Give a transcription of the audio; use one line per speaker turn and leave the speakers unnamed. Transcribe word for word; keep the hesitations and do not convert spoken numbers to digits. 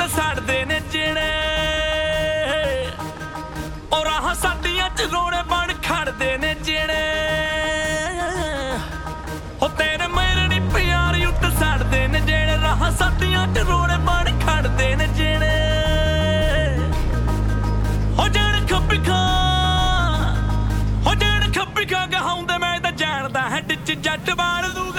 ਉੱਤੇ ਸੜਦੇ ਨੇ ਜਿਹੜੇ ਉਹ ਰਾਹਾਂ ਸਾਡੀਆਂ ਚ ਰੋਣੇ ਬਣ ਖੜਦੇ ਨੇ ਜਿਹੜੇ ਹੋ ਤੇਰੇ ਮੇਰੇ ਨੀ ਪਿਆਰ ਉੱਤੇ ਸੜਦੇ ਨੇ ਜਿਹੜੇ ਰਾਹਾਂ ਸਾਡੀਆਂ ਚ ਰੋਣੇ ਬਣ ਖੜਦੇ ਨੇ ਜਿਹੜੇ ਹੋ ਜਿਹੜੇ ਖੱਬੀ ਖਾਂ ਹੋ ਜਿਹੜੇ ਖੱਬੀ ਖਾਂ ਗਹਾਉਂਦੇ ਮੈਂ ਤਾਂ ਜਾਣਦਾ ਹੈਡ ਚ ਜੱਟ ਬਾੜ ਦੂ